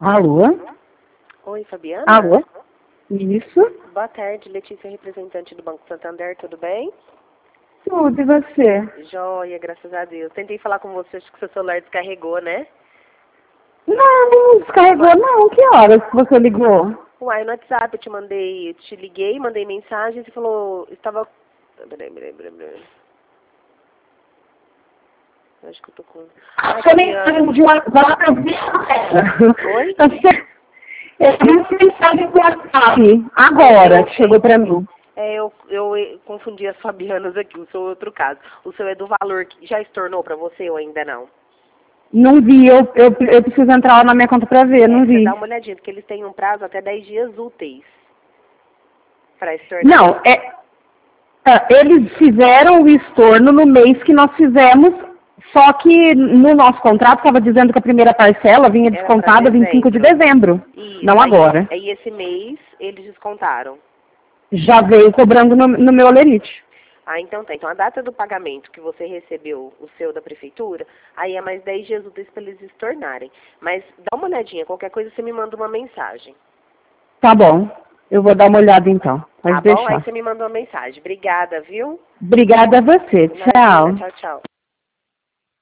Alô? Oi, Fabiana? Alô? Isso? Boa tarde, Letícia, representante do Banco Santander, tudo bem? Tudo, e você? Joia, graças a Deus. Tentei falar com você, acho que seu celular descarregou, né? Não descarregou não. Que horas que você ligou? Uai, no WhatsApp eu te liguei, mandei mensagem, você falou, estava... Peraí. Acho que eu tô com... Ai, Sua mensagem de WhatsApp eu vi. Oi? Eu vi uma mensagem do WhatsApp agora, que chegou pra mim. Eu confundi as Fabianas aqui, o seu é outro caso. O seu é do valor que já estornou pra você ou ainda não? Não vi, eu preciso entrar lá na minha conta pra ver, não Você vi. dá uma olhadinha, porque eles têm um prazo até 10 dias úteis para estornar. Não, eles fizeram o estorno no mês que nós fizemos, só que no nosso contrato estava dizendo que a primeira parcela vinha Era pra descontada 25 de dezembro. dezembro, Isso, não agora. aí esse mês eles descontaram. Já veio cobrando no meu olerite. Ah, então tá. Então a data do pagamento que você recebeu, o seu da prefeitura, aí é mais 10 dias úteis para eles estornarem. Mas dá uma olhadinha, qualquer coisa você me manda uma mensagem. Tá bom, eu vou dar uma olhada então, pode Tá bom? Aí deixar. você me manda uma mensagem. Obrigada, viu? Obrigada a você, Imagina, tchau. tchau, tchau.